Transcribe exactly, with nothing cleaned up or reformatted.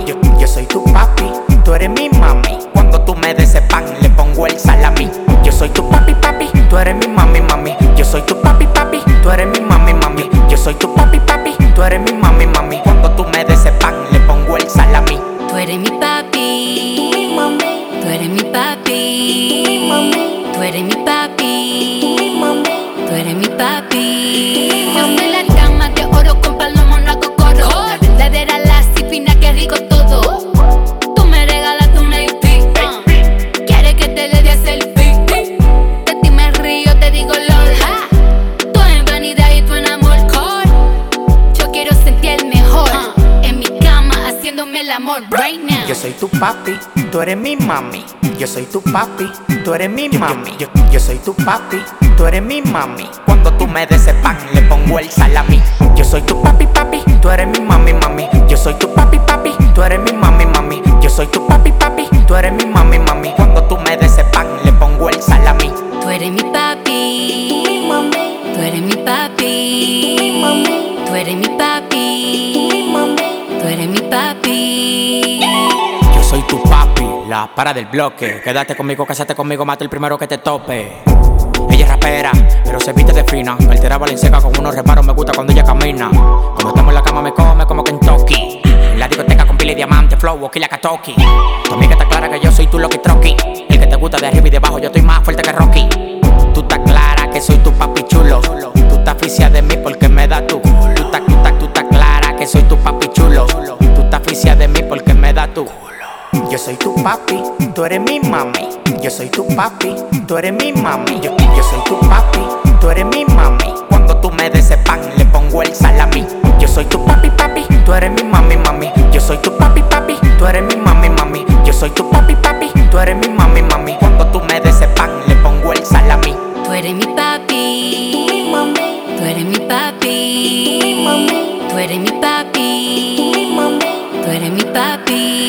Yo, yo soy tu papi, tú eres mi mami. Cuando tú me des ese pan, le pongo el salami. Yo soy tu papi, papi, tú eres mi mami, mami. Yo soy tu papi, papi, tú eres mi mami, mami. Yo soy tu papi, papi, tú eres mi mami, mami. Cuando tú me des ese pan, le pongo el salami. Tú eres mi papi, Mi mami, tú eres mi papi, mi mami, tú eres mi papi, mi mami. tú eres mi papi. Yo soy la cama de oro con palomo, no hago coro. La verdadera la fina, que rico todo. Tú me regalaste un A P, quieres que te le dé selfie. De ti me río, te digo lol. Tú en vanidad y tú en amor core. Yo quiero sentir el mejor en mi cama haciéndome el amor right now. Yo soy tu papi, tú eres mi mami. Yo soy tu papi, tú eres mi mami. Yo, yo soy tu papi, tú eres mi mami. Cuando tú me des ese pan, le pongo el salami. Yo soy tu papi, papi, tú eres mi mami, mami. Yo soy tu papi, papi, tú eres mi mami, mami. Yo soy tu papi, papi, tú eres mi mami, mami. Cuando tú me des ese pan, le pongo el salami. Tú eres mi papi, Mi mami, tú eres mi papi, mi mami, tú eres mi papi, mi mami. tú eres mi papi. Yo soy tu papi, la para del bloque. Quédate conmigo, cásate conmigo, mata el primero que te tope. Ella es rapera, pero se viste de fina. Altera Valenciaga con unos reparos, me gusta cuando ella camina. Cuando estamos en la cama me come como Kentucky. En la discoteca con pila y diamante, flow, Killa Katoki. Tu amiga está clara que yo soy tu Lucky Trocky. El que te gusta de arriba y de abajo, yo estoy más fuerte que Rocky. Tú estás clara que soy tu papi chulo. Tú estás aficia de mí porque me da tu. Tú estás, tú estás, tú estás clara que soy tu papi chulo. Tú estás aficia de mí porque me da tu. Yo soy tu papi, tú eres mi mami. Yo soy tu papi, tú eres mi mami. Yo, yo soy tu papi, tú eres mi mami. Cuando tú me des ese pan, le pongo el salami. Yo soy tu papi, papi, tú eres mi mami, mami. Yo soy tu papi, papi, tú eres mi mami, mami. Yo soy tu papi, papi, tú eres mi mami, mami. Cuando tú me des ese pan, le pongo el salami. Tú eres mi papi, Mi mami, tú eres mi papi, mi mami, tú eres mi papi, mi mami. tú eres mi papi.